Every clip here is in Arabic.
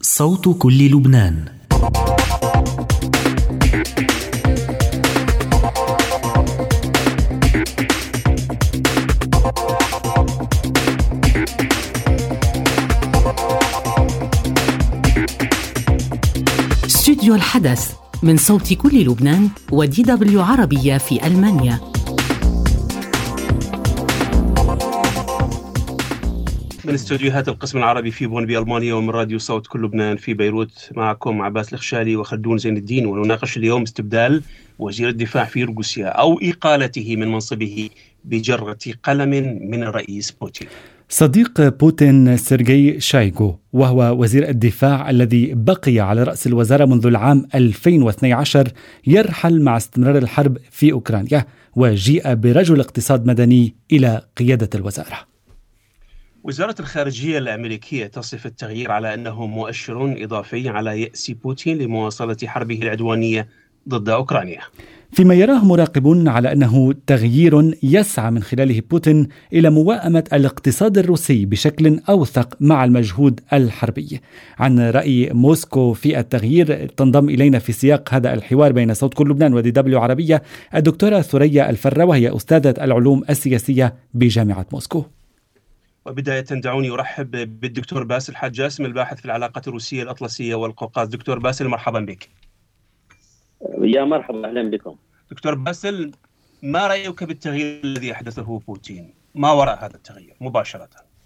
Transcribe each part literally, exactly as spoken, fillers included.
صوت كل لبنان. استوديو الحدث من صوت كل لبنان ودي دبليو عربية في ألمانيا. من استوديوهات القسم العربي في بون بألمانيا، ومن راديو صوت كل لبنان في بيروت، معكم عباس الخشالي وخلدون زين الدين، ونناقش اليوم استبدال وزير الدفاع في روسيا أو إقالته من منصبه بجرة قلم من الرئيس بوتين. صديق بوتين سيرجي شايغو، وهو وزير الدفاع الذي بقي على رأس الوزارة منذ العام ألفين واثني عشر، يرحل مع استمرار الحرب في أوكرانيا، وجيء برجل اقتصاد مدني إلى قيادة الوزارة. وزارة الخارجية الأمريكية تصف التغيير على أنه مؤشر إضافي على يأس بوتين لمواصلة حربه العدوانية ضد أوكرانيا، فيما يراه مراقبون على أنه تغيير يسعى من خلاله بوتين إلى موائمة الاقتصاد الروسي بشكل أوثق مع المجهود الحربي. عن رأي موسكو في التغيير تنضم إلينا في سياق هذا الحوار بين صوت كل لبنان ودي دبليو عربية الدكتورة ثريا الفرة، وهي أستاذة العلوم السياسية بجامعة موسكو. وبداية دعوني أرحب بالدكتور باسل حاج جاسم، الباحث في العلاقات الروسية الأطلسية والقوقاز. دكتور باسل، مرحبا بك. يا مرحبا، أهلا بكم. دكتور باسل، ما رأيك بالتغيير الذي أحدثه بوتين؟ ما وراء هذا التغيير مباشرة؟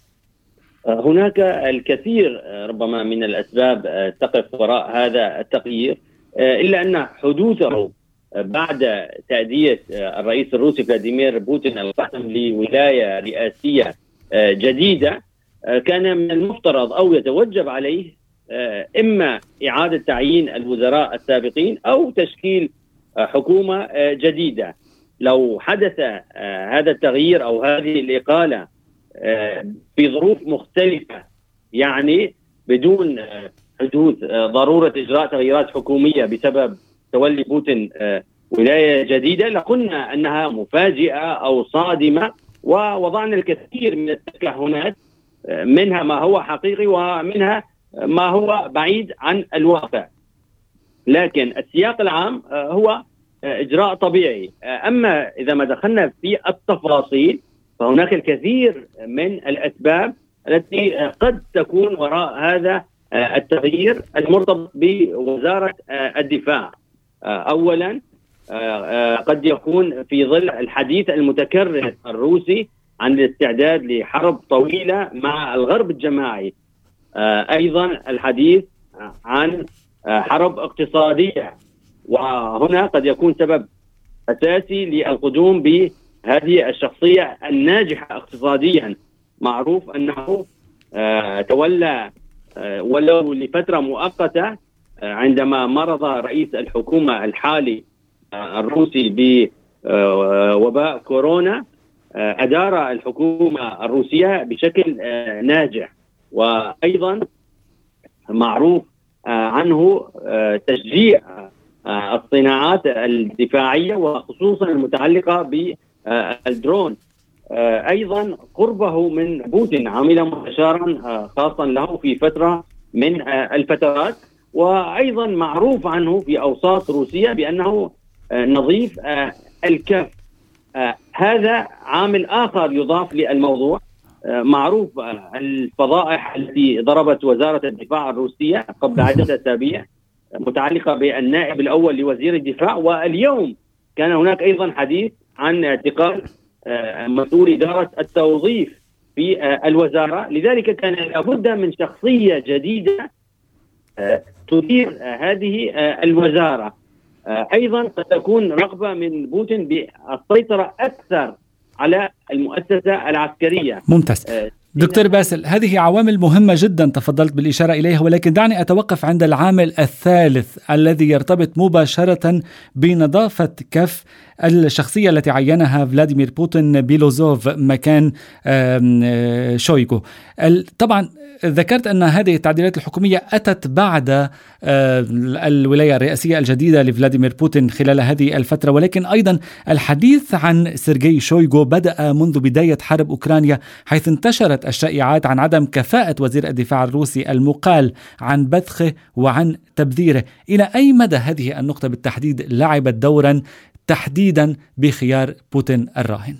هناك الكثير ربما من الأسباب تقف وراء هذا التغيير، إلا أن حدوثه بعد تأدية الرئيس الروسي فلاديمير بوتين القسم لولاية رئاسية جديدة كان من المفترض أو يتوجب عليه إما إعادة تعيين الوزراء السابقين أو تشكيل حكومة جديدة. لو حدث هذا التغيير أو هذه الإقالة في ظروف مختلفة، يعني بدون حدوث ضرورة إجراء تغييرات حكومية بسبب تولي بوتين ولاية جديدة، لقلنا أنها مفاجئة أو صادمة، ووضعنا الكثير من التكهنات، منها ما هو حقيقي ومنها ما هو بعيد عن الواقع. لكن السياق العام هو إجراء طبيعي. أما إذا ما دخلنا في التفاصيل فهناك الكثير من الأسباب التي قد تكون وراء هذا التغيير المرتبط بوزارة الدفاع. أولا، قد يكون في ظل الحديث المتكرر الروسي عن الاستعداد لحرب طويلة مع الغرب الجماعي، أيضا الحديث عن حرب اقتصادية، وهنا قد يكون سبب أساسي للقدوم بهذه الشخصية الناجحة اقتصاديا. معروف أنه تولى ولو لفترة مؤقتة عندما مرض رئيس الحكومة الحالي الروسي بوباء كورونا، أدار الحكومة الروسية بشكل ناجح. وأيضا معروف عنه تشجيع الصناعات الدفاعية وخصوصا المتعلقة بالدرون. أيضا قربه من بوتين عاملا مستشارا خاصا له في فترة من الفترات، وأيضا معروف عنه في أوساط روسية بأنه نظيف الكف. هذا عامل آخر يضاف للموضوع. معروف الفضائح التي ضربت وزارة الدفاع الروسية قبل عدة أسابيع متعلقة بالنائب الأول لوزير الدفاع، واليوم كان هناك أيضا حديث عن اعتقال مسؤول إدارة التوظيف في الوزارة. لذلك كان لابد من شخصية جديدة تدير هذه الوزارة. أيضا قد تكون رغبة من بوتين بالسيطرة أكثر على المؤسسة العسكرية. ممتاز. دكتور باسل، هذه عوامل مهمة جدا تفضلت بالإشارة إليها، ولكن دعني أتوقف عند العامل الثالث الذي يرتبط مباشرة بنظافة كف الشخصية التي عينها فلاديمير بوتين بيلوزوف مكان شويغو. طبعا ذكرت أن هذه التعديلات الحكومية أتت بعد الولاية الرئاسية الجديدة لفلاديمير بوتين خلال هذه الفترة، ولكن أيضا الحديث عن سيرجي شويغو بدأ منذ بداية حرب أوكرانيا، حيث انتشرت الشائعات عن عدم كفاءة وزير الدفاع الروسي المقال عن بذخه وعن تبذيره. إلى أي مدى هذه النقطة بالتحديد لعبت دورا تحديدا بخيار بوتين الراهن؟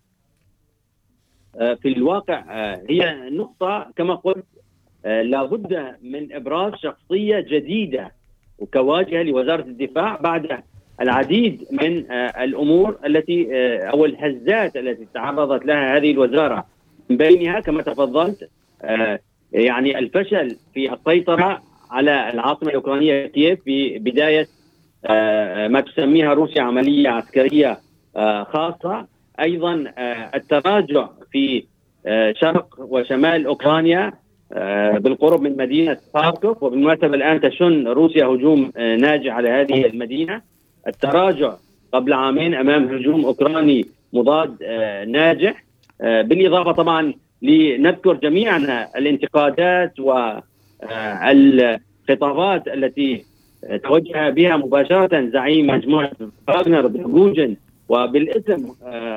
في الواقع هي نقطة كما قلت لابد من إبراز شخصية جديدة وكواجهة لوزارة الدفاع بعد العديد من الأمور التي أو الهزات التي تعرضت لها هذه الوزارة، من بينها كما تفضلت يعني الفشل في السيطرة على العاصمة الأوكرانية كييف في بداية ما تسميها روسيا عملية عسكرية خاصة، أيضا التراجع في شرق وشمال أوكرانيا بالقرب من مدينة خاركوف، وبالمناسبة الآن تشن روسيا هجوم ناجح على هذه المدينة، التراجع قبل عامين أمام هجوم أوكراني مضاد ناجح، بالإضافة طبعا لنذكر جميعا الانتقادات والخطابات التي توجه بها مباشرة زعيم مجموعة فاغنر بروجين، وبالاسم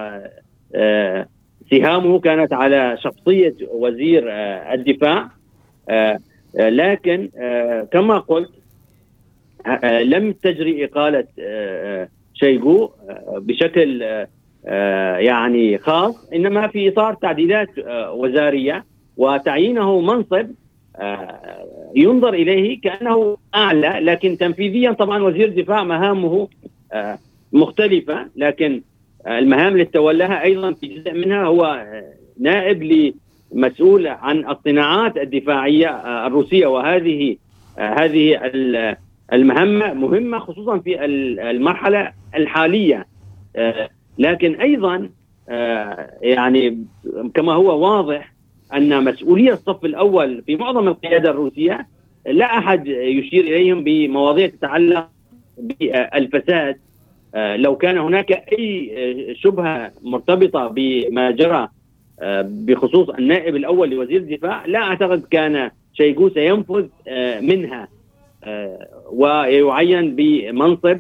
سهامه كانت على شخصية وزير الدفاع. لكن كما قلت لم تجري إقالة شويغو بشكل يعني خاص، إنما في إطار تعديلات وزارية وتعيينه منصب ينظر إليه كأنه أعلى، لكن تنفيذيا طبعا وزير الدفاع مهامه مختلفة، لكن المهام اللي تولها أيضا في جزء منها هو نائب لمسؤول عن الصناعات الدفاعية الروسية، وهذه هذه المهمة مهمة خصوصا في المرحلة الحالية. لكن أيضا يعني كما هو واضح أن مسؤولية الصف الأول في معظم القيادة الروسية لا أحد يشير إليهم بمواضيع تتعلق بالفساد. لو كان هناك أي شبهة مرتبطة بما جرى بخصوص النائب الأول لوزير الدفاع لا أعتقد كان شويغو سينفذ منها ويعين بمنصب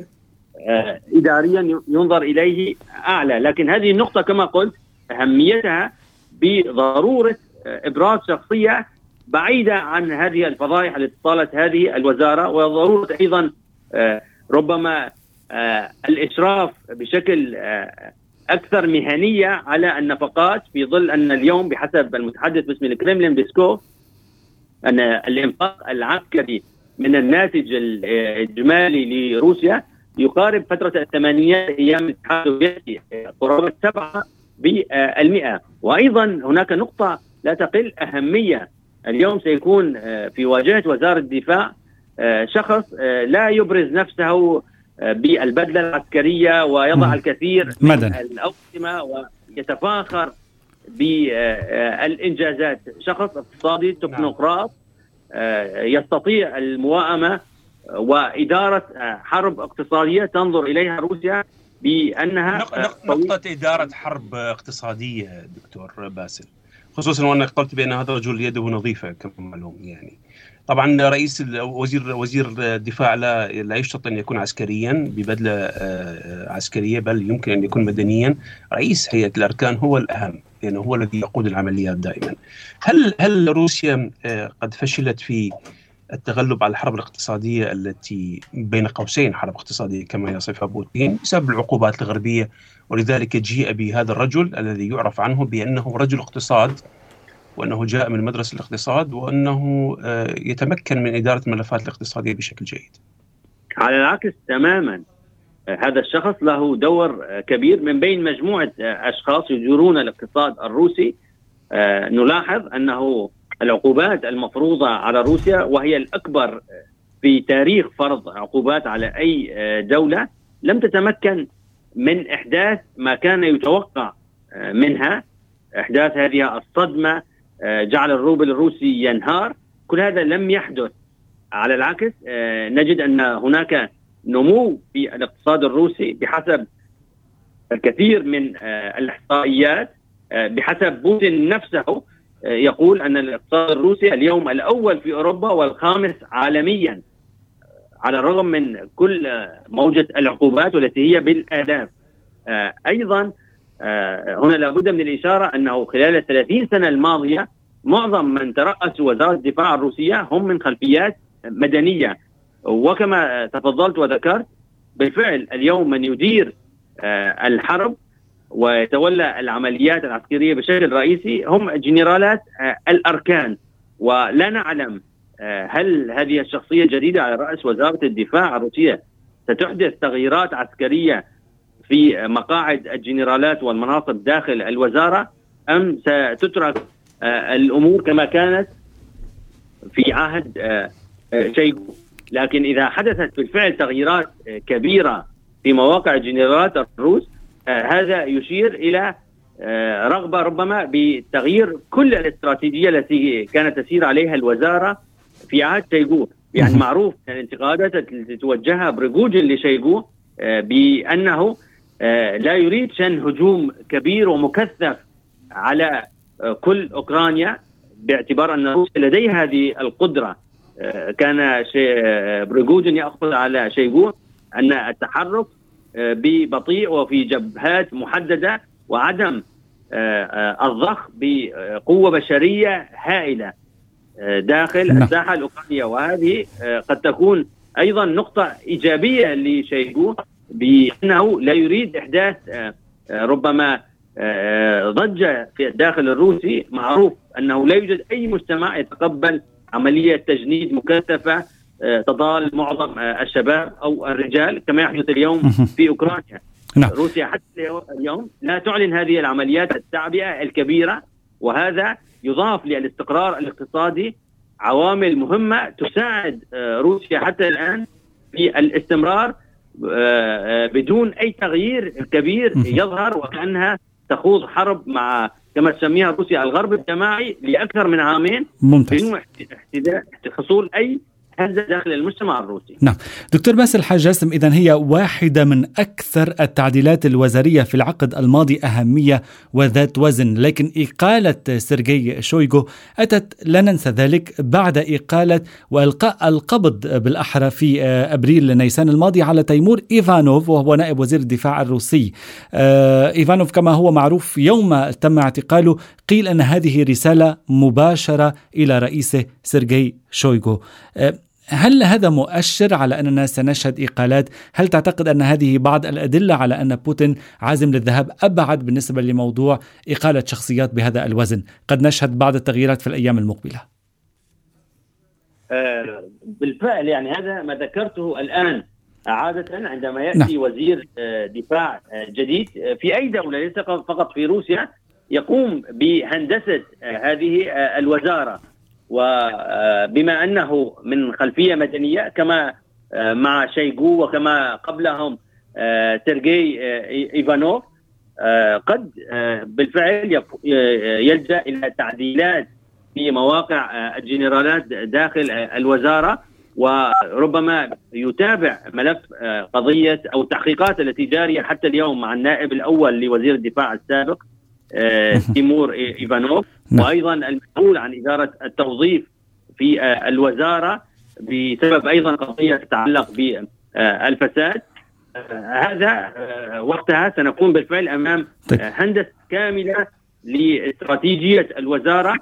إداريا ينظر إليه أعلى. لكن هذه النقطة كما قلت أهميتها بضرورة إبراز شخصية بعيدة عن هذه الفضائح التي طالت هذه الوزارة، وضرورة أيضا ربما الإشراف بشكل أكثر مهنية على النفقات، في ظل أن اليوم بحسب المتحدث باسم الكرملين بيسكوف أن الإنفاق العسكري من الناتج الإجمالي لروسيا يقارب فترة الثمانينات أيام الاتحاد السوفيتي قرابة سبعة بالمئة. وأيضا هناك نقطة لا تقل أهمية، اليوم سيكون في واجهة وزارة الدفاع شخص لا يبرز نفسه بالبدلة العسكرية ويضع م. الكثير من الأوسمة ويتفاخر بالإنجازات، شخص اقتصادي تكنوقراط يستطيع المواءمة وإدارة حرب اقتصادية تنظر إليها روسيا بأنها نقطة إدارة حرب اقتصادية دكتور باسل، خصوصا وأنك قلت بأن هذا الرجل يده نظيفة كما معلوم. يعني طبعا رئيس وزير وزير الدفاع لا لا يشترط أن يكون عسكريا ببدلة عسكرية، بل يمكن أن يكون مدنيا. رئيس هيئة الأركان هو الأهم، لأنه هو الذي يقود العمليات دائما. هل هل روسيا قد فشلت في التغلب على الحرب الاقتصادية التي بين قوسين حرب اقتصادية كما يصفها بوتين بسبب العقوبات الغربية، ولذلك جيء بهذا الرجل الذي يعرف عنه بأنه رجل اقتصاد، وأنه جاء من مدرسة الاقتصاد، وأنه يتمكن من إدارة الملفات الاقتصادية بشكل جيد؟ على العكس تماما، هذا الشخص له دور كبير من بين مجموعة أشخاص يديرون الاقتصاد الروسي. نلاحظ أنه العقوبات المفروضة على روسيا، وهي الأكبر في تاريخ فرض عقوبات على أي دولة، لم تتمكن من إحداث ما كان يتوقع منها، إحداث هذه الصدمة جعل الروبل الروسي ينهار. كل هذا لم يحدث. على العكس نجد أن هناك نمو في الاقتصاد الروسي بحسب الكثير من الإحصائيات بحسب بوتين نفسه يقول أن الاقتصاد الروسي اليوم الأول في أوروبا والخامس عالميا، على الرغم من كل موجة العقوبات والتي هي بالآلاف. أيضا هنا لابد من الإشارة أنه خلال الثلاثين سنة الماضية معظم من ترأسوا وزارة الدفاع الروسية هم من خلفيات مدنية، وكما تفضلت وذكرت بالفعل اليوم من يدير الحرب ويتولى العمليات العسكرية بشكل رئيسي هم جنرالات الأركان، ولا نعلم هل هذه الشخصية الجديدة على رأس وزارة الدفاع الروسية ستحدث تغييرات عسكرية في مقاعد الجنرالات والمناصب داخل الوزارة، أم ستترك الأمور كما كانت في عهد شويغو. لكن إذا حدثت بالفعل تغييرات كبيرة في مواقع الجنرالات الروس، هذا يشير إلى رغبة ربما بتغيير كل الاستراتيجية التي كانت تسير عليها الوزارة في عهد شويغو. يعني معروف الانتقادات التي توجهها بريغوجين لشويغو بأنه لا يريد شن هجوم كبير ومكثف على كل أوكرانيا، باعتبار أن روسيا لديها هذه القدرة. كان بريغوجين يأخذ على شويغو أن التحرك ببطيء وفي جبهات محددة وعدم الضخ بقوة بشرية هائلة داخل الساحة الأوكرانية، وهذه قد تكون أيضا نقطة إيجابية لشويغو بأنه لا يريد إحداث ربما ضجة في الداخل الروسي. معروف أنه لا يوجد أي مجتمع يتقبل عملية تجنيد مكثفة تضال معظم الشباب أو الرجال كما يحدث اليوم في أوكرانيا. نعم. روسيا حتى اليوم لا تعلن هذه العمليات التعبئة الكبيرة، وهذا يضاف للاستقرار الاقتصادي عوامل مهمة تساعد روسيا حتى الآن في الاستمرار بدون أي تغيير كبير يظهر، وكأنها تخوض حرب مع كما تسميها روسيا الغرب الجماعي لأكثر من عامين بدون حصول أي هذا داخل المجتمع الروسي. نعم دكتور باسل الحاج جاسم، إذن هي واحدة من أكثر التعديلات الوزارية في العقد الماضي أهمية وذات وزن، لكن إقالة سيرجي شويغو أتت لا ننسى ذلك بعد إقالة وإلقاء القبض بالأحرى في أبريل نيسان الماضي على تيمور إيفانوف وهو نائب وزير الدفاع الروسي. إيفانوف كما هو معروف يوم تم اعتقاله قيل أن هذه رسالة مباشرة إلى رئيسه سيرجي شويغو. هل هذا مؤشر على أننا سنشهد إقالات؟ هل تعتقد أن هذه بعض الأدلة على أن بوتين عازم للذهاب أبعد بالنسبة لموضوع إقالة شخصيات بهذا الوزن؟ قد نشهد بعض التغييرات في الأيام المقبلة. آه بالفعل يعني هذا ما ذكرته الآن. عادة عندما يأتي نعم. وزير دفاع جديد في أي دولة ليس فقط في روسيا يقوم بهندسة هذه الوزارة، وبما أنه من خلفية مدنية كما مع شويغو وكما قبلهم سيرجي إيفانوف، قد بالفعل يلجأ إلى تعديلات في مواقع الجنرالات داخل الوزارة، وربما يتابع ملف قضية أو التحقيقات التي جارية حتى اليوم مع النائب الأول لوزير الدفاع السابق تيمور إيفانوف، وأيضا المسؤول عن إدارة التوظيف في الوزارة بسبب أيضا قضية تتعلق بالفساد. هذا وقتها سنكون بالفعل أمام هندسة كاملة لاستراتيجية الوزارة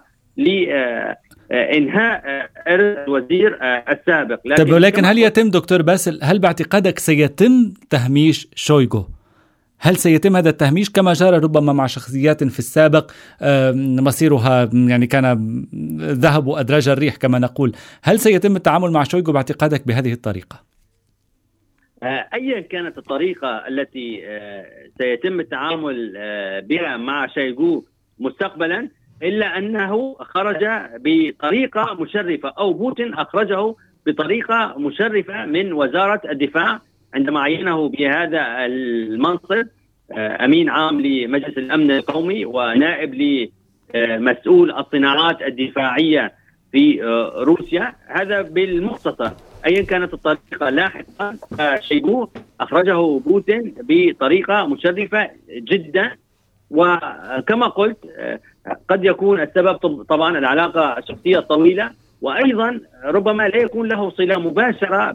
لإنهاء الوزير السابق. لكن, طيب ولكن هل يتم دكتور باسل، هل باعتقادك سيتم تهميش شويغو؟ هل سيتم هذا التهميش كما جرى ربما مع شخصيات في السابق مصيرها يعني كان ذهب وأدرج الريح كما نقول؟ هل سيتم التعامل مع شويغو باعتقادك بهذه الطريقة؟ أيا كانت الطريقة التي سيتم التعامل بها مع شويغو مستقبلا، إلا أنه خرج بطريقة مشرفة أو بوتين أخرجه بطريقة مشرفة من وزارة الدفاع عندما عينه بهذا المنصب أمين عام لمجلس الأمن القومي ونائب لمسؤول الصناعات الدفاعية في روسيا. هذا بالمختصر. أيا كانت الطريقة لاحقا شويغو أخرجه بوتين بطريقة مشرفة جدا. وكما قلت قد يكون السبب طبعا العلاقة الشخصية الطويلة، وأيضا ربما لا يكون له صلة مباشرة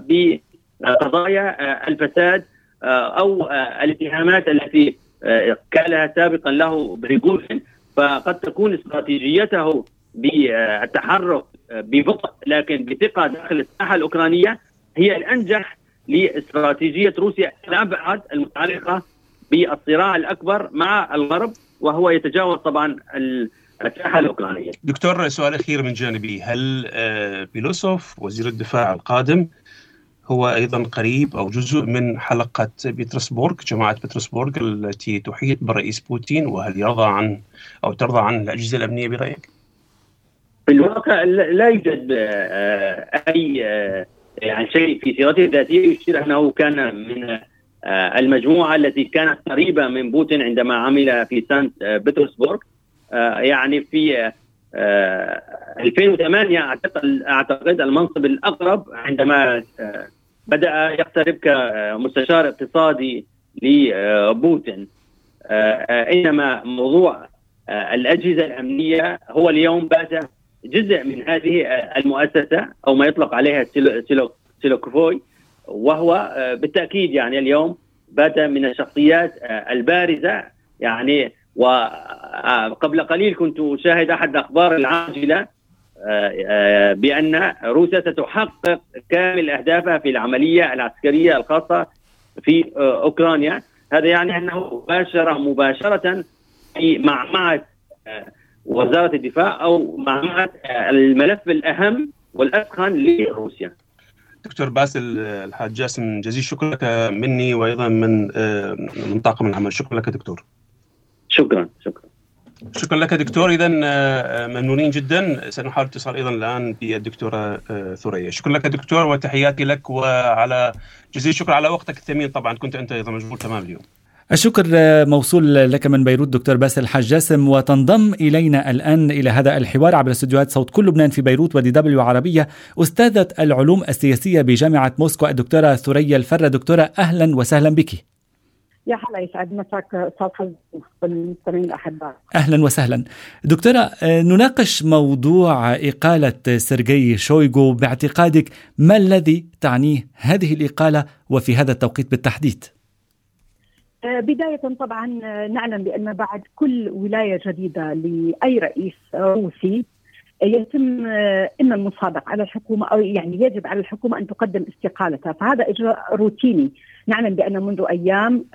بقضايا الفساد أو الاتهامات التي كان سابقا له بريغوجين. فقد تكون استراتيجيته بالتحرك ببطء لكن بثقة داخل الساحة الأوكرانية هي الأنجح لاستراتيجية روسيا الأبعد المتعلقة بالصراع الأكبر مع الغرب، وهو يتجاوز طبعا الساحة الأوكرانية. دكتور، سؤال أخير من جانبي، هل بيلوسوف وزير الدفاع القادم هو أيضا قريب أو جزء من حلقة بيترسبورغ، جماعة بيترسبورغ التي تحيط بالرئيس بوتين، وهل يرضى عن أو ترضى عن الأجهزة الأمنية برأيك؟ في الواقع لا يوجد أي يعني شيء في سيرته الذاتية يشير أنه كان من المجموعة التي كانت قريبة من بوتين عندما عمل في سانت بطرسبورغ. يعني في ألفين وثمانية أعتقد المنصب الأقرب عندما بدأ يقترب كمستشار اقتصادي لبوتين. إنما موضوع الأجهزة الأمنية هو اليوم بات جزء من هذه المؤسسة أو ما يطلق عليها سيلوكوفوي، وهو بالتأكيد يعني اليوم بات من الشخصيات البارزة. يعني وقبل قليل كنت أشاهد أحد الأخبار العاجلة بأن روسيا ستحقق كامل أهدافها في العملية العسكرية الخاصة في أوكرانيا. هذا يعني أنه باشر مباشرة في معمعة وزارة الدفاع أو معمعة الملف الأهم والأسخن لروسيا. دكتور باسل الحاج جاسم، جزيل شكر لك مني وأيضا من من طاقم العمل. شكرا لك دكتور. شكرا شكرا شكرا لك دكتور. إذا ممنونين جدا. سنحاول اتصال أيضا الآن بالدكتورة ثريا. شكرا لك دكتور وتحياتي لك، وعلى جزيل شكر على وقتك الثمين. طبعا كنت أنت أيضا مشغول تمام اليوم. الشكر موصول لك من بيروت دكتور باسل الحاج جاسم. وتنضم إلينا الآن إلى هذا الحوار عبر استديوهات صوت كل لبنان في بيروت ودي دبليو عربية أستاذة العلوم السياسية بجامعة موسكو الدكتورة ثريا الفرة. دكتورة أهلا وسهلا بك. يا حلا، يسعد مساك استاذ حزم والمستمعين الاحباء. اهلا وسهلا. دكتوره، نناقش موضوع اقاله سيرجي شويغو. باعتقادك ما الذي تعنيه هذه الاقاله وفي هذا التوقيت بالتحديد؟ بدايه طبعا نعلم بان بعد كل ولايه جديده لاي رئيس روسي يتم اما المصادقه على الحكومه او يعني يجب على الحكومه ان تقدم استقالتها، فهذا اجراء روتيني. نعلم بان منذ ايام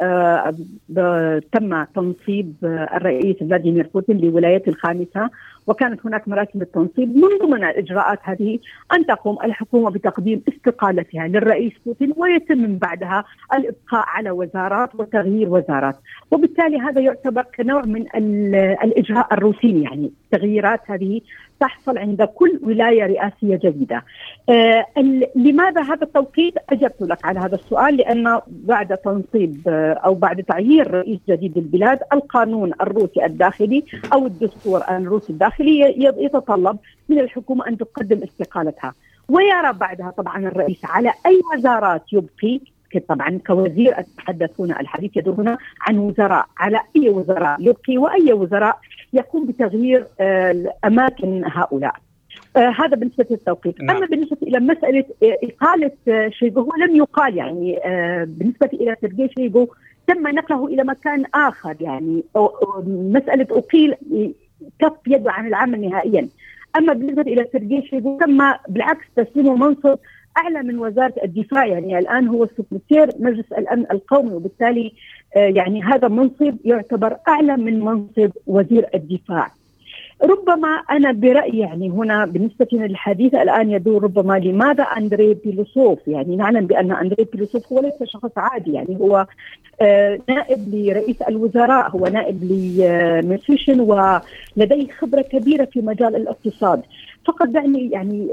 تم تنصيب الرئيس فلاديمير بوتين لولايته الخامسه، وكانت هناك مراسم التنصيب. من ضمن الاجراءات هذه ان تقوم الحكومه بتقديم استقالتها للرئيس بوتين، ويتم من بعدها الابقاء على وزارات وتغيير وزارات، وبالتالي هذا يعتبر كنوع من الاجراء الروتيني. يعني التغييرات هذه تحصل عند كل ولايه رئاسيه جديده. آه لماذا هذا التوقيت؟ اجبت لك على هذا السؤال، لان بعد تنصيب آه او بعد تعيين رئيس جديد للبلاد، القانون الروسي الداخلي او الدستور الروسي الداخلي يتطلب من الحكومه ان تقدم استقالتها، ويرى بعدها طبعا الرئيس على اي وزارات يبقي. طبعا كوزير أتحدث هنا، الحديث يدور هنا عن وزراء، على أي وزراء يبقي وأي وزراء يقوم بتغيير آه أماكن هؤلاء. آه هذا بالنسبة للتوقيت. نعم. أما بالنسبة إلى مسألة آه إقالة آه شويغو، هو لم يقال. يعني آه بالنسبة إلى سيرجي شويغو تم نقله إلى مكان آخر. يعني أو أو مسألة أقيل كف يده عن العمل نهائيا. أما بالنسبة إلى سيرجي شويغو تم بالعكس تسليمه منصب أعلى من وزارة الدفاع. يعني الآن هو سكرتير مجلس الأمن القومي، وبالتالي يعني هذا منصب يعتبر أعلى من منصب وزير الدفاع. ربما أنا برأيي يعني هنا بالنسبة للحديث الآن يدور ربما لماذا أندري بيلوسوف. يعني نعلم بأن أندري بيلوسوف هو ليس شخص عادي، يعني هو نائب لرئيس الوزراء، هو نائب لميشوشن ولديه خبرة كبيرة في مجال الاقتصاد. فقط دعني يعني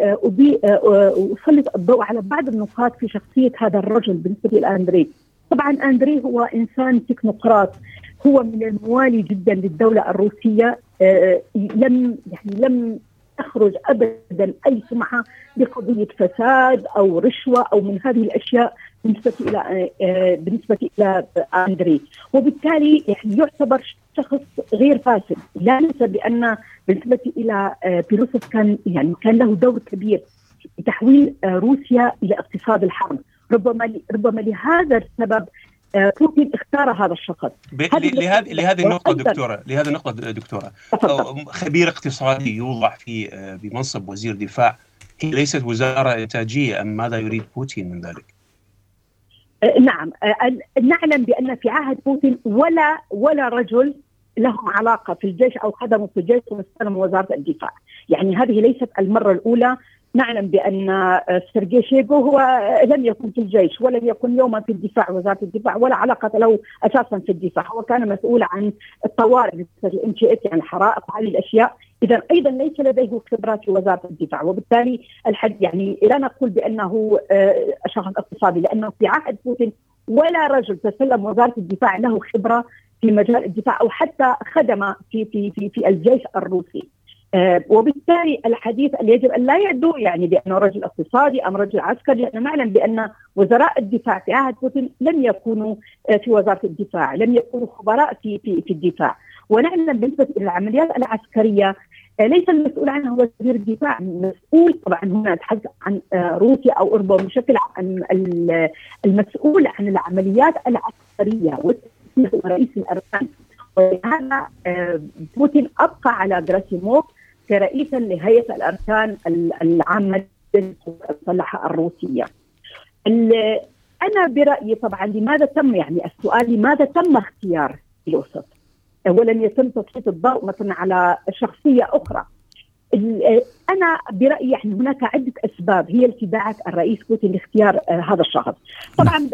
أسلط الضوء على بعض النقاط في شخصية هذا الرجل بالنسبة لأندري. طبعا أندري هو إنسان تكنوقراط، هو من الموالي جدا للدولة الروسية. لم يعني لم تخرج أبدا أي سمعة بقضية فساد أو رشوة أو من هذه الأشياء بالنسبة إلى بالنسبة إلى أندري، وبالتالي يعني يعتبر شخص غير فاسد. لا ننسى بأن بالنسبة إلى بيلوسوف كان يعني كان له دور كبير في تحويل روسيا إلى اقتصاد الحرب. ربما ربما لهذا السبب بوتين اختار هذا الشخص. لهذه لهذه النقطة دكتورة لهذه النقطة دكتورة خبير اقتصادي يوضع في بمنصب وزير دفاع، هي ليست وزارة إنتاجية أم ماذا يريد بوتين من ذلك؟ نعم، نعلم بأن في عهد بوتين ولا ولا رجل لهم علاقة في الجيش أو خدموا في الجيش واستلموا وزارة الدفاع. يعني هذه ليست المرة الأولى. نعلم بأن سيرجي شويغو هو لم يكن في الجيش ولم يكن يوما في الدفاع وزارة الدفاع ولا علاقة له أساسا في الدفاع. هو كان مسؤول عن الطوارئ مثل الام تي اس يعني الحرائق وهذه الأشياء. إذا أيضا ليس لديه خبرات في وزارة الدفاع، وبالتالي الحد يعني لا نقول بأنه شخص اقتصادي، لأنه في عهد بوتين ولا رجل تسلم وزارة الدفاع له خبرة في مجال الدفاع أو حتى خدم في في في, في الجيش الروسي. آه وبالتالي الحديث اللي يجب أن لا يدعو يعني بأنه رجل اقتصادي أم رجل عسكري، لأنه نعلم بأن وزراء الدفاع في عهد بوتين لم يكونوا آه في وزارة الدفاع، لم يكونوا خبراء في في في الدفاع. ونعلم بالنسبة إلى العمليات العسكرية آه ليس المسؤول عنها وزير الدفاع، مسؤول طبعا هنا نتحدث عن آه روسيا أو أوروبا بشكل عام. المسؤول عن العمليات العسكرية ورئيس الأركان. ولهذا آه بوتين أبقى على جراسيموف كرئيسا لهيئة الأركان العامة المسلحة الروسية. أنا برأيي طبعا لماذا تم يعني السؤال لماذا تم اختيار بيلوسوف ولم يتم تسليط الضوء مثلا على شخصية أخرى؟ أنا برأيي يعني هناك عدة أسباب هي اللي دعت الرئيس بوتين لاختيار هذا الشخص. طبعا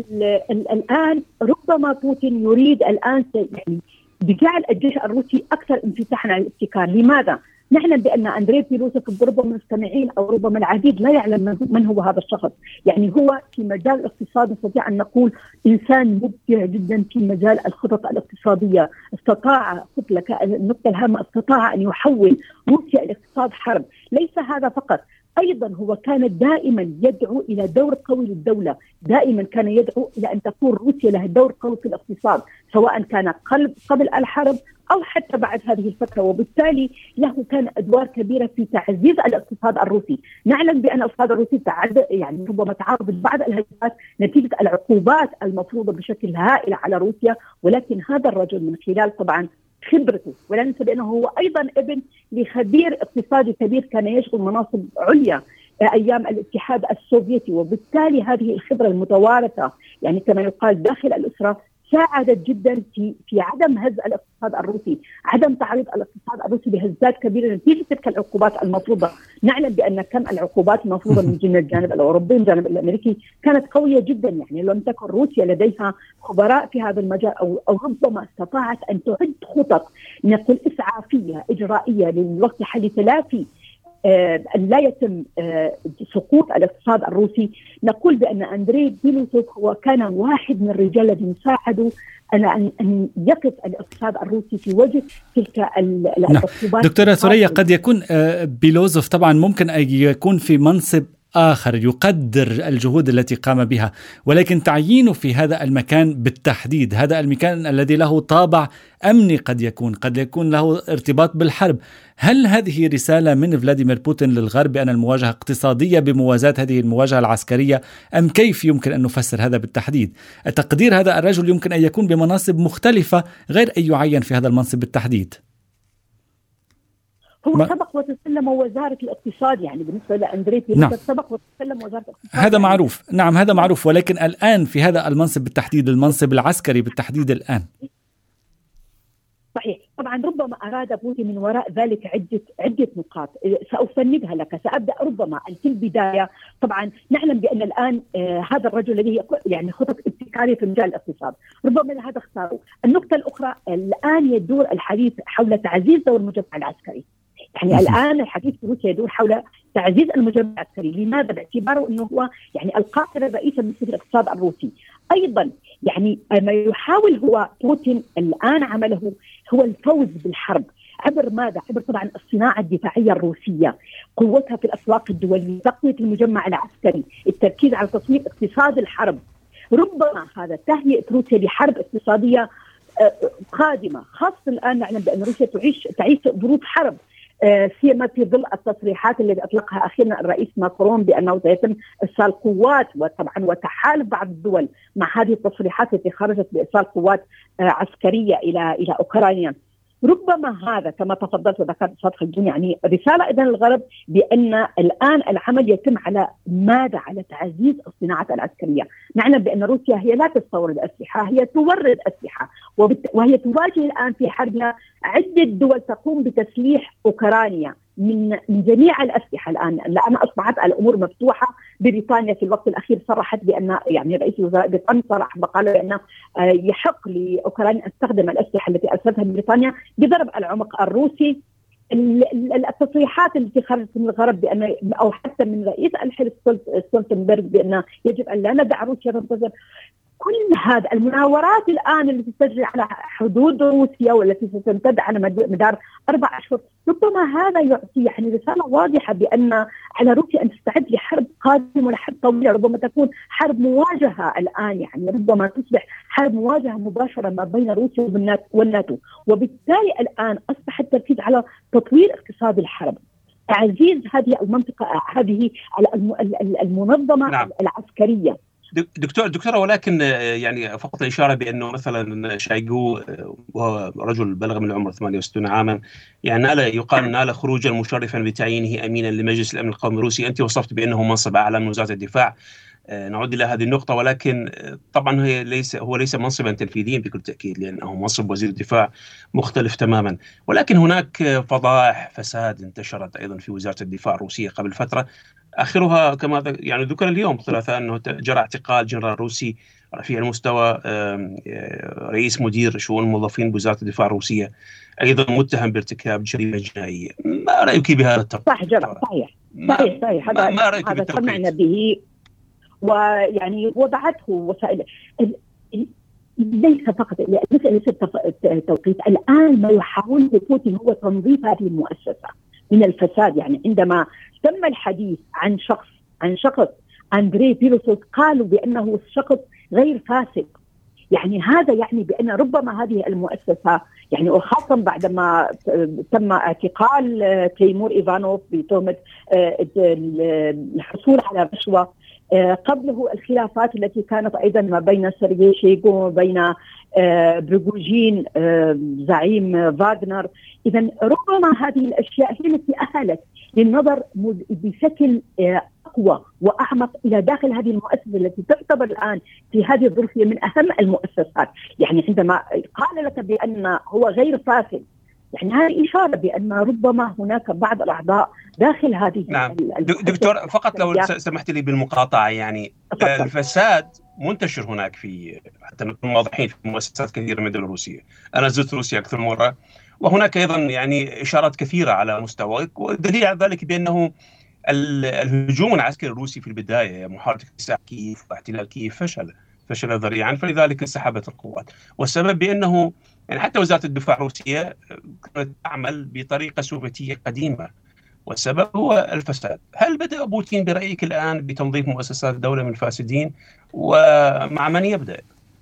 الآن ربما بوتين يريد الآن يعني بجعل الجيش الروسي أكثر انفتاحا على الابتكار. لماذا؟ نعلم بأن أندري بيلوسوف ربما المستمعين أو ربما العديد لا يعلم من هو هذا الشخص. يعني هو في مجال الاقتصاد نستطيع أن نقول إنسان مبدع جدا في مجال الخطط الاقتصادية. استطاع لك النقطة الهامة استطاع أن يحول روسيا إلى اقتصاد حرب. ليس هذا فقط، أيضا هو كان دائما يدعو إلى دور قوي للدولة، دائما كان يدعو إلى أن تكون روسيا لها دور قوي في الاقتصاد سواء كان قبل الحرب أو حتى بعد هذه الفترة. وبالتالي له كان أدوار كبيرة في تعزيز الاقتصاد الروسي. نعلم بأن الاقتصاد الروسي تعد يعني ربما تعرض لبعض الهزات نتيجة العقوبات المفروضة بشكل هائل على روسيا، ولكن هذا الرجل من خلال طبعا خبرته، ولا ننسى بأنه هو أيضا ابن لخبير اقتصادي كبير كان يشغل مناصب عليا أيام الاتحاد السوفيتي، وبالتالي هذه الخبرة المتوارثة يعني كما يقال داخل الأسرة ساعدت جدا في في عدم هز الاقتصاد الروسي، عدم تعريض الاقتصاد الروسي لهزات كبيره نتيجه تلك العقوبات المفروضه. نعلم بان كم العقوبات المفروضه من الجانب الاوروبي والجانب الامريكي كانت قويه جدا. يعني لم تكن روسيا لديها خبراء في هذا المجال او او ربما استطاعت ان تعد خطط نقول اسعافيه اجرائيه للوقت حل تلافي آه لا يتم آه سقوط الاقتصاد الروسي. نقول بأن أندري بيلوسوف هو كان واحد من الرجال الذين ساعدوا أن أن يقف الاقتصاد الروسي في وجه تلك العقوبات. دكتورة ثريا، قد يكون آه بيلوسوف طبعا ممكن أن يكون في منصب آخر يقدر الجهود التي قام بها، ولكن تعيينه في هذا المكان بالتحديد، هذا المكان الذي له طابع أمني قد يكون قد يكون له ارتباط بالحرب، هل هذه رسالة من فلاديمير بوتين للغرب بأن المواجهة اقتصادية بموازاة هذه المواجهة العسكرية، أم كيف يمكن أن نفسر هذا بالتحديد؟ تقدير هذا الرجل يمكن أن يكون بمناصب مختلفة غير أن يعين في هذا المنصب بالتحديد. هو ما... سبق وتسلم وزارة الاقتصاد، يعني بالنسبة لأندري بيلوسوف نعم. سبق وتسلم وزارة الاقتصاد، هذا يعني. معروف، نعم هذا معروف، ولكن الآن في هذا المنصب بالتحديد، المنصب العسكري بالتحديد الآن. صحيح، طبعا ربما أراد بوتين من وراء ذلك عدة عدة نقاط سأفندها لك. سأبدأ ربما في البداية. طبعا نعلم بأن الآن آه هذا الرجل الذي يعني خطط ابتكارية في مجال الاقتصاد، ربما لهذا اختاروا. النقطة الأخرى، الآن يدور الحديث حول تعزيز دور المجتمع العسكري. يعني الآن الحديث في روسيا يدور حول تعزيز المجتمع العسكري. لماذا؟ باعتباره أنه هو يعني القائد الرئيسي بالنسبة للاقتصاد الروسي. أيضا يعني ما يحاول هو بوتين الآن عمله هو الفوز بالحرب. عبر ماذا؟ عبر طبعا الصناعة الدفاعية الروسية، قوتها في الأسواق الدولية، تقوية المجمع العسكري، التركيز على تصميم اقتصاد الحرب. ربما هذا تهيئة روسيا لحرب اقتصادية قادمة، خاصة الآن نعلم بأن روسيا تعيش تعيش ظروف حرب، سيما في ظل التصريحات التي أطلقها أخيرا الرئيس ماكرون بأنه سيتم إرسال قوات، وطبعا وتحالف بعض الدول مع هذه التصريحات التي خرجت بإرسال قوات عسكرية إلى إلى أوكرانيا. ربما هذا كما تفضلت وذكرت أستاذ خلدون يعني رسالة إذن للغرب بأن الآن العمل يتم على ماذا؟ على تعزيز الصناعة العسكرية. نعلم بأن روسيا هي لا تستورد أسلحة، هي تورد أسلحة، وهي تواجه الآن في حربها عدة دول تقوم بتسليح أوكرانيا من من جميع الأسلحة. الآن الآن أصبحت الأمور مفتوحة. بريطانيا في الوقت الأخير صرحت بأن يعني رئيس وزراء بريطانيا صرح وقال بأن يحق لأوكرانيا أن تستخدم الأسلحة التي أرسلتها بريطانيا بضرب العمق الروسي. التصريحات التي خرجت من الغرب بأن أو حتى من رئيس الحلف ستولتنبرغ بأن يجب أن لا ندع روسيا تنتصر، كل هذا المناورات الآن التي تجري على حدود روسيا والتي ستمتد على مدار أربع أشهر، ربما هذا يعطي يعني رسالة واضحة بأن على روسيا أن تستعد لحرب قادمة ولحرب طويلة، ربما تكون حرب مواجهة الآن، يعني ربما تصبح حرب مواجهة مباشرة ما بين روسيا والناتو. وبالتالي الآن أصبح التركيز على تطوير اقتصاد الحرب، تعزيز هذه المنطقة، هذه المنظمة نعم. العسكرية. دكتور دكتورة ولكن يعني فقط الإشارة بأنه مثلا شايغو وهو رجل بلغ من العمر ثمانية وستين عاما يعني نال يقال نال خروجا مشرفا بتعيينه أمينا لمجلس الأمن القومي الروسي. أنت وصفت بأنه منصب أعلى من وزارة الدفاع، نعود إلى هذه النقطة، ولكن طبعا هي ليس هو ليس منصبا تنفيذيا بكل تأكيد لأنه منصب وزير الدفاع مختلف تماما. ولكن هناك فضائح فساد انتشرت أيضا في وزارة الدفاع الروسية قبل فترة، آخرها كما يعني ذكر اليوم ثلاثاء أنه جرى اعتقال جنرال روسي رفيع المستوى رئيس مدير شؤون الموظفين بوزارة الدفاع الروسية، أيضا متهم بارتكاب جريمة جنائية. ما رأيك بهذا التوقيت؟ صح جرى صحيح صحيح صحيح هذا ما رأيك هذا سمعنا به، ويعني وضعته وسائل ليس فقط مسألة التوقيت. الآن ما يحاول بوتين هو تنظيف هذه المؤسسة من الفساد. يعني عندما تم الحديث عن شخص عن شخص أندري بيروسوف قالوا بأنه شخص غير فاسد، يعني هذا يعني بأن ربما هذه المؤسسة يعني وخاصة بعدما تم اعتقال تيمور إيفانوف بتهمة الحصول على رشوة، قبله الخلافات التي كانت أيضا ما بين سيرجي شويغو وبين بروغوجين زعيم فاغنر. إذا ربما هذه الأشياء هي التي أهلت للنظر بشكل أقوى وأعمق إلى داخل هذه المؤسسة التي تعتبر الآن في هذه الظروف من أهم المؤسسات. يعني عندما قال لك بأن هو غير فاسد، يعني هذه إشارة بأن ربما هناك بعض الأعضاء داخل هذه. نعم دكتور فقط لو سمحت لي بالمقاطعة، يعني أفضل. الفساد منتشر هناك في حتى نكون واضحين في مؤسسات كثيرة من الدول الروسية. أنا زرت روسيا أكثر من مرة وهناك أيضا يعني إشارات كثيرة على مستوى، والدليل على ذلك بأنه الهجوم العسكري الروسي في البداية محاولة اكتساح كييف واحتلال كييف فشل فشل ذريعا، فلذلك انسحبت القوات. والسبب بأنه يعني حتى وزارة الدفاع الروسية كانت تعمل بطريقة سوفيتية قديمة، والسبب هو الفساد. هل بدأ بوتين برأيك الآن بتنظيف مؤسسات الدولة من الفاسدين، ومع من يبدأ؟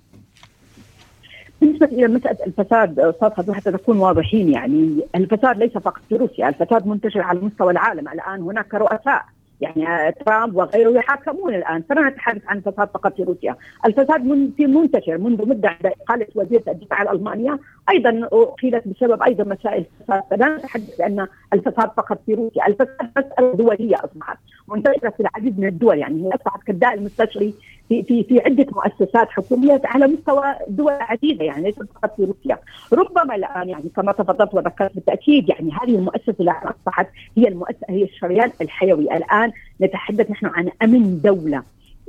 بالنسبة إلى مسألة الفساد أستاذ حتى نكون واضحين، يعني الفساد ليس فقط في روسيا، الفساد منتشر على مستوى العالم. الآن هناك رؤساء يعني ترامب وغيره يحاكمون الآن، فلا نتحدث عن الفساد فقط في روسيا، الفساد منتشر منذ مدة. عند إقالة وزيرة الدفاع الألمانية أيضا أقيلت بسبب أيضا مسائل الفساد، فلا نتحدث أن الفساد فقط في روسيا، الفساد مسألة دولية أصبحت منتشرة في العديد من الدول، يعني هي أصبحت كالداء المستشري في في في عدة مؤسسات حكومية على مستوى دول عديدة، يعني ليس فقط في روسيا. ربما الآن يعني كما تفضلت وذكرت بالتأكيد يعني هذه المؤسسة التي أصبحت هي المؤسسة هي الشريان الحيوي. الآن نتحدث نحن عن أمن دولة،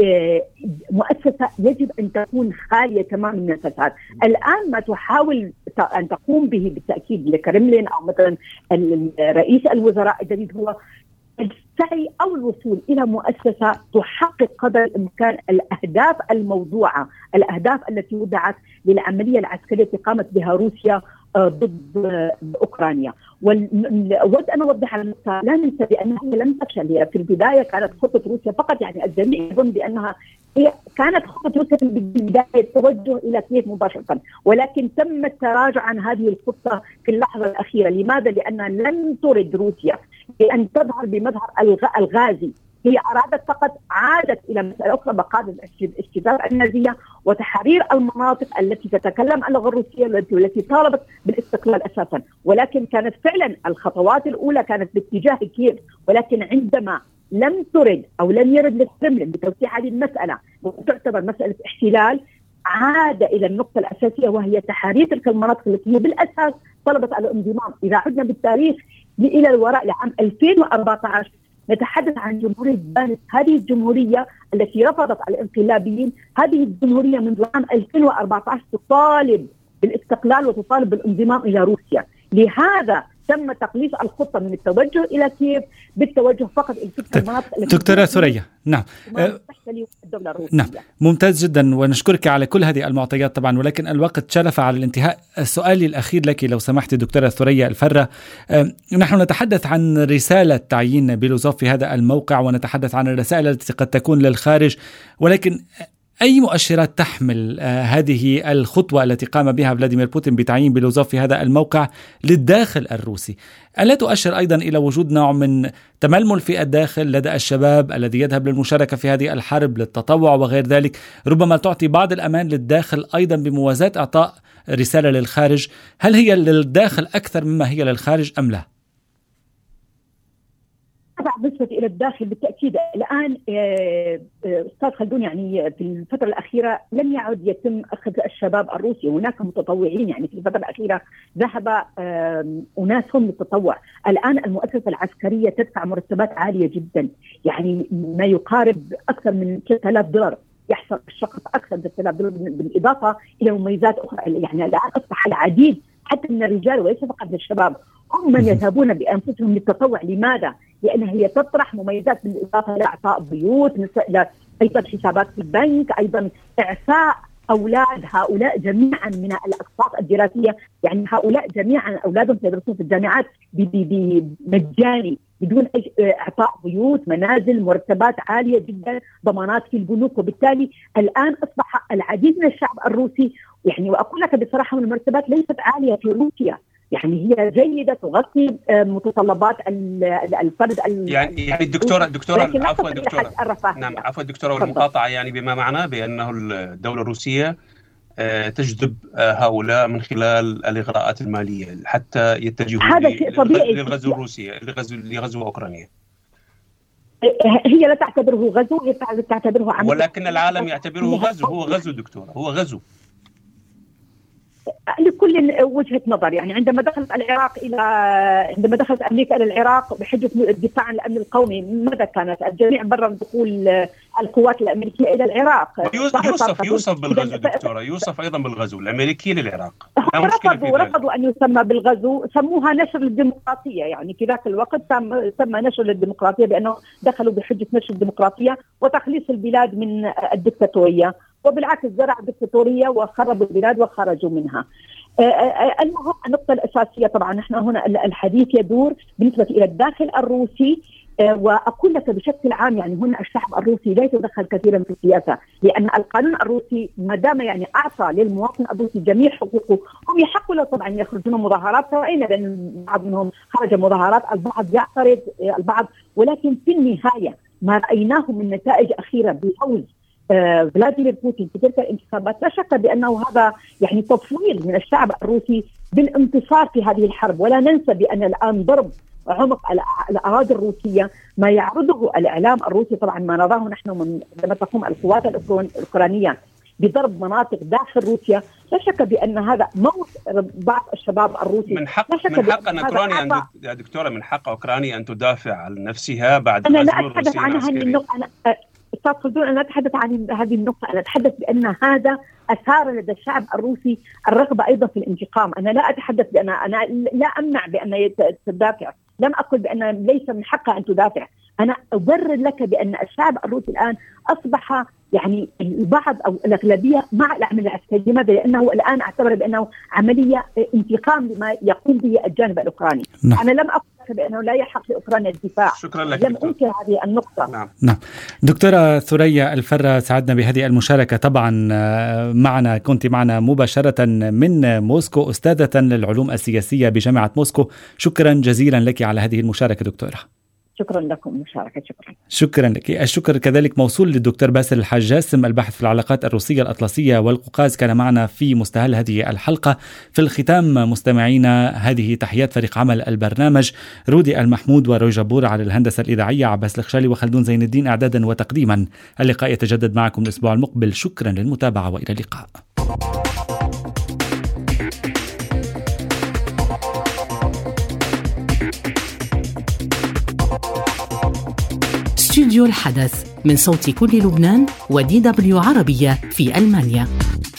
مؤسسة يجب أن تكون خالية تماما من الفساد. الآن ما تحاول أن تقوم به بالتأكيد الكرملين أو مثلا رئيس الوزراء الجديد هو السعي أو الوصول إلى مؤسسة تحقق قدر الإمكان الأهداف الموضوعة، الأهداف التي وضعت للعملية العسكرية التي قامت بها روسيا ضد أوكرانيا. وأود أن أوضح النقطة، لا ننسى بأنها لم تفشل. هي في البداية كانت خطة روسيا فقط، يعني الجميع يظن بأنها هي كانت خطة روسيا في البداية التوجه إلى كييف مباشرة، ولكن تم التراجع عن هذه الخطة في اللحظة الأخيرة. لماذا؟ لأنها لم ترد روسيا بأن تظهر بمظهر الغازي، هي أرادت فقط عادت إلى مسألة أخرى، مقاعد الاستتباب النازية وتحرير المناطق التي تتكلم اللغة الروسية والتي طالبت بالاستقلال أساسا. ولكن كانت فعلا الخطوات الأولى كانت باتجاه كييف، ولكن عندما لم ترد أو لم يرد للكرملين بتوسيع هذه المسألة وتعتبر مسألة احتلال، عاد إلى النقطة الأساسية وهي تحرير تلك المناطق التي هي بالأساس طلبت الانضمام. إذا عدنا بالتاريخ إلى الوراء لعام ألفين وأربعة عشر نتحدث عن جمهورية بانس، هذه الجمهورية التي رفضت الانقلابيين، هذه الجمهورية منذ عام ألفين وأربعة عشر تطالب بالاستقلال وتطالب بالانضمام إلى روسيا. لهذا تم تقليص الخطة من التوجه إلى كييف بالتوجه فقط إلى تلك المناطق. دكتورة ثريا، نعم نعم ممتاز جدا، ونشكرك على كل هذه المعطيات طبعا، ولكن الوقت شرف على الانتهاء. سؤالي الأخير لك لو سمحت دكتورة ثريا الفرة، نحن نتحدث عن رسالة تعيين بيلوزوف في هذا الموقع، ونتحدث عن الرسائل التي قد تكون للخارج، ولكن أي مؤشرات تحمل آه هذه الخطوة التي قام بها فلاديمير بوتين بتعيين بيلوزوف في هذا الموقع للداخل الروسي؟ ألا تؤشر أيضا إلى وجود نوع من تململ في الداخل لدى الشباب الذي يذهب للمشاركة في هذه الحرب للتطوع وغير ذلك، ربما تعطي بعض الأمان للداخل أيضا بموازاة إعطاء رسالة للخارج؟ هل هي للداخل أكثر مما هي للخارج أم لا؟ بالنسبة إلى الداخل بالتأكيد الآن أستاذ خلدون، يعني في الفترة الأخيرة لم يعد يتم أخذ الشباب الروسي، هناك متطوعين، يعني في الفترة الأخيرة ذهب أناس هم للتطوع. الآن المؤسسة العسكرية تدفع مرتبات عالية جدا، يعني ما يقارب أكثر من ثلاثة آلاف دولار، يحصل الشخص أكثر من ثلاثة آلاف دولار بالإضافة إلى مميزات أخرى. يعني الآن أصبح العديد حتى من الرجال وليس فقط للشباب هم من يذهبون بأنفسهم للتطوع. لماذا؟ لأنها هي تطرح مميزات بالإضافة لإعطاء بيوت، أيضا حسابات في البنك، أيضا إعفاء أولاد هؤلاء جميعا من الأقساط الدراسية، يعني هؤلاء جميعا أولادهم يدرسون في الجامعات بمجاني بدون إعطاء بيوت، منازل، مرتبات عالية جدا، ضمانات في البنوك. وبالتالي الآن أصبح العديد من الشعب الروسي، يعني وأقول لك بصراحة من المرتبات ليست عالية في روسيا، يعني هي جيدة تغطي متطلبات الفرد. يعني يعني الدكتورة دكتورة عفوا دكتورة نعم عفوا دكتورة والمقاطعة، يعني بما معناه بأنه الدولة الروسية تجذب هؤلاء من خلال الإغراءات المالية حتى يتجهوا هذا شيء طبيعي للغزو الروسي لغزو لغزو أوكرانيا. هي لا تعتبره غزو، هي تعتبره عمل، ولكن العالم يعتبره غزو. هو غزو دكتورة، هو غزو لكل وجهة نظر. يعني عندما دخلت العراق إلى عندما دخلت أمريكا إلى العراق بحجة الدفاع عن الأمن القومي، ماذا كانت؟ الجميع برر دخول القوات الأمريكية إلى العراق. يوصف يوصف بالغزو دكتورة، يوصف أيضا بالغزو الأمريكي للعراق. رفضوا رفضوا أن يسمى بالغزو، سموها نشر للديمقراطية. يعني في ذاك الوقت سمى نشر للديمقراطية بأنه دخلوا بحجة نشر الديمقراطية وتخليص البلاد من الدكتاتورية، وبالعكس زرعوا الدكتاتورية وخربوا البلاد وخرجوا منها. المهم النقطة الأساسية طبعا نحن هنا الحديث يدور بالنسبة إلى الداخل الروسي، وأقول لك بشكل عام يعني هنا الشعب الروسي لا يتدخل كثيرا في السياسة، لأن القانون الروسي ما دام يعني أعطى للمواطن الروسي جميع حقوقه، هم يحقوا له طبعا يخرجون مظاهرات سواء، لأن بعض منهم خرج مظاهرات، البعض يعترض البعض، ولكن في النهاية ما رأيناه من نتائج أخيرة بفوز آه فلاديمير بوتين في تلك الانتخابات لا شك بأنه هذا يعني تفويض من الشعب الروسي بالانتصار في هذه الحرب. ولا ننسى بأن الآن ضرب عمق الأراضي الروسية ما يعرضه الإعلام الروسي، طبعا ما نراه نحن من لما تقوم القوات الأوكرانية بضرب مناطق داخل روسيا، لا شك بأن هذا موت بعض الشباب الروسي. من حق من حق أن أوكرانيا أن يا دكتورة من حق أوكرانيا أن تدافع عن نفسها بعد أنا لا أتحدث عن هذه النقطة، أنا أستاذ خلدون أنا أتحدث عن هذه النقطة، أنا أتحدث بأن هذا أثار لدى الشعب الروسي الرغبة أيضا في الانتقام. أنا لا أتحدث بأن أنا لا أمنع بأن تدافع، لم أقل بأن ليس من حقها أن تدافع، أنا أبرر لك بأن الشعب الروسي الآن أصبح يعني البعض أو الأغلبية مع العملية العسكرية. لماذا؟ لأنه الآن أعتبر بأنه عملية انتقام لما يقوم به الجانب الأوكراني. نعم. أنا لم أقل بأنه لا يحق لأوكرانيا الدفاع. شكرا لك. لم أنكر هذه النقطة. نعم. نعم. دكتورة ثريا الفرة، سعدنا بهذه المشاركة. طبعا معنا كنت معنا مباشرة من موسكو، أستاذة للعلوم السياسية بجامعة موسكو. شكرا جزيلا لك على هذه المشاركة دكتورة. شكرا لكم مشاركة. شكرا. شكرا لك. الشكر كذلك موصول للدكتور باسل الحاج جاسم، الباحث في العلاقات الروسية الأطلسية والقوقاز، كان معنا في مستهل هذه الحلقة. في الختام مستمعينا، هذه تحيات فريق عمل البرنامج: رودي المحمود وروي جبور على الهندسة الإذاعية، عباس الخشالي وخلدون زين الدين إعدادا وتقديما. اللقاء يتجدد معكم الأسبوع المقبل. شكرا للمتابعة وإلى اللقاء. استوديو الحدث من صوت كل لبنان ودي دبليو عربية في ألمانيا.